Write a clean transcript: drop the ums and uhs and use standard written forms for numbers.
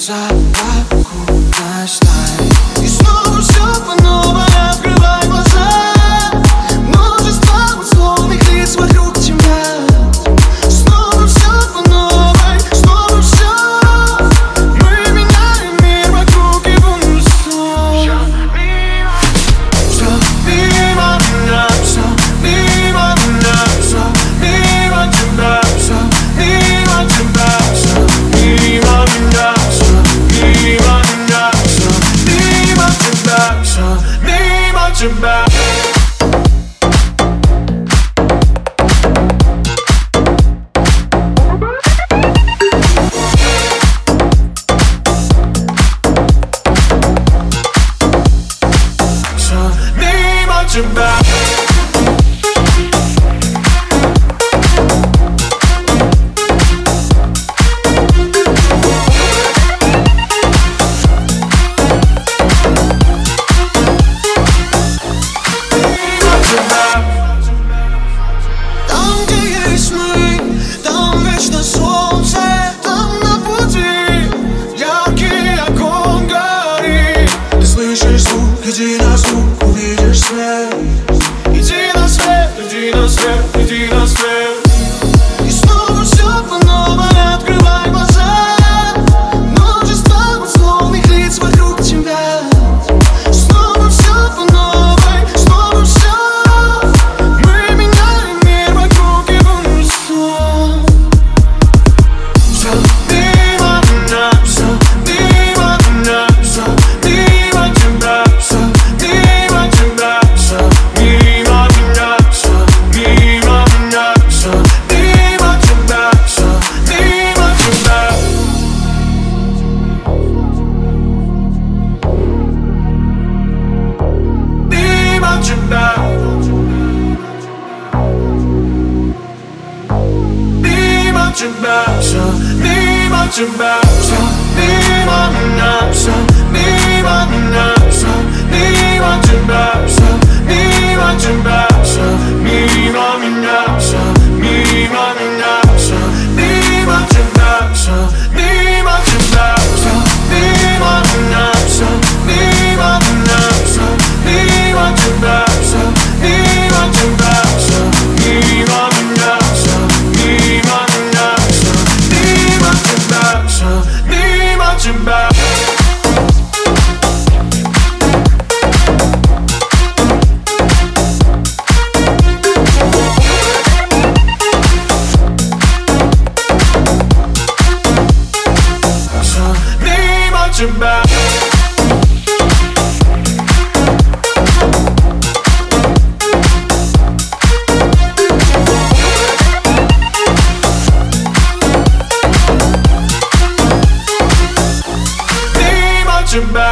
запаху наш тайм. И снова все по новой, открывай глаза. Множество условных лиц вокруг тебя. Снова все по новой, снова все. Мы меняем мир вокруг и в унисон. Все мимо меня, все мимо меня, все мимо тебя, все мимо тебя, все мимо меня, все мимо меня, все мимо тебя, все мимо тебя. Тебя. Там, где есть мы, там вечно солнце, там на пути яркий огонь горит. Ты слышишь звук, иди на звук, увидишь свет. Иди на свет, иди на свет, иди на свет. И снова все по новой, открывай глаза. Множество условных лиц вокруг тебя. Снова все по новой, снова все. Мы меняем мир вокруг и в унисон. Все мимо меня, все мимо меня, все мимо тебя, все мимо тебя, все мимо меня, все мимо меня, все мимо тебя, все мимо тебя. Мимо тебя. Мимо тебя, все мимо тебя, все мимо меня, все мимо меня, все мимо тебя, все мимо тебя, все мимо меня, все мимо меня, все мимо тебя, все мимо тебя, все мимо меня, все мимо меня, все мимо тебя, все мимо тебя, все мимо меня, все мимо меня, все мимо тебя, все мимо тебя. Тебя. Мимо тебя.